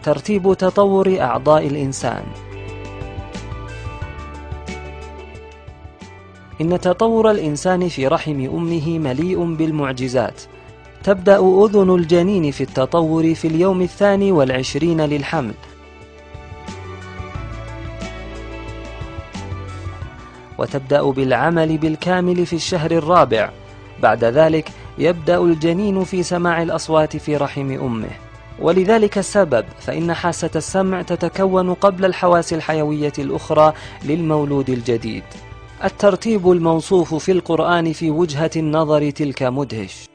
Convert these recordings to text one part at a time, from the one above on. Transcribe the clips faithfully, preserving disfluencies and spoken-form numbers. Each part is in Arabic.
ترتيب تطور أعضاء الإنسان. إن تطور الإنسان في رحم أمه مليء بالمعجزات. تبدأ أذن الجنين في التطور في اليوم الثاني والعشرين للحمل، وتبدأ بالعمل بالكامل في الشهر الرابع. بعد ذلك يبدأ الجنين في سماع الأصوات في رحم أمه، ولذلك السبب فإن حاسة السمع تتكون قبل الحواس الحيوية الأخرى للمولود الجديد. الترتيب الموصوف في القرآن في وجهة النظر تلك مدهش.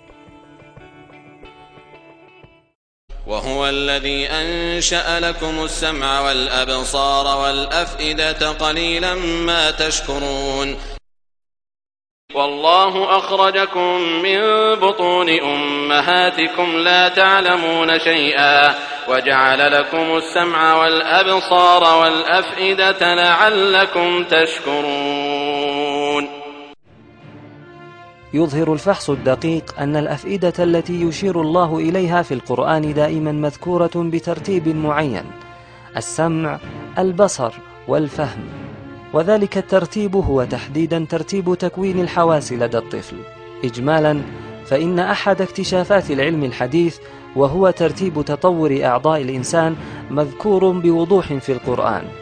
وهو الذي أنشأ لكم السمع والأبصار والأفئدة قليلا ما تشكرون. والله أخرجكم من بطون أمهاتكم لا تعلمون شيئا وجعل لكم السمع والأبصار والأفئدة لعلكم تشكرون. يظهر الفحص الدقيق أن الأفئدة التي يشير الله إليها في القرآن دائما مذكورة بترتيب معين: السمع، البصر، والفهم. وذلك الترتيب هو تحديدا ترتيب تكوين الحواس لدى الطفل. إجمالا فإن أحد اكتشافات العلم الحديث وهو ترتيب تطور أعضاء الإنسان مذكور بوضوح في القرآن،